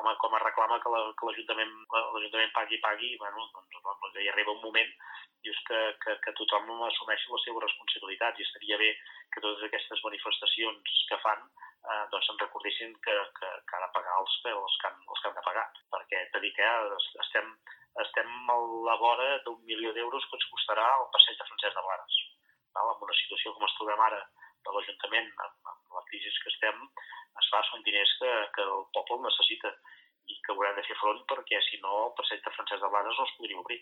reclama que l'Ajuntament pagui, doncs ja arriba un moment dius que tothom assumeixi les seves responsabilitats, i estaria bé que totes aquestes manifestacions que fan doncs se'n recordessin que ha de pagar els que han de pagar, perquè t'he dit que estem a la vora d'1 milió d'euros que ens costarà el passeig de Francesc de Blanes. Amb una situació com es trobem ara de l'Ajuntament, amb la crisi que estem, esclar, són diners que el poble necessita i que haurem de fer front, perquè si no el passeig de Francesc de Blanes no es podria obrir.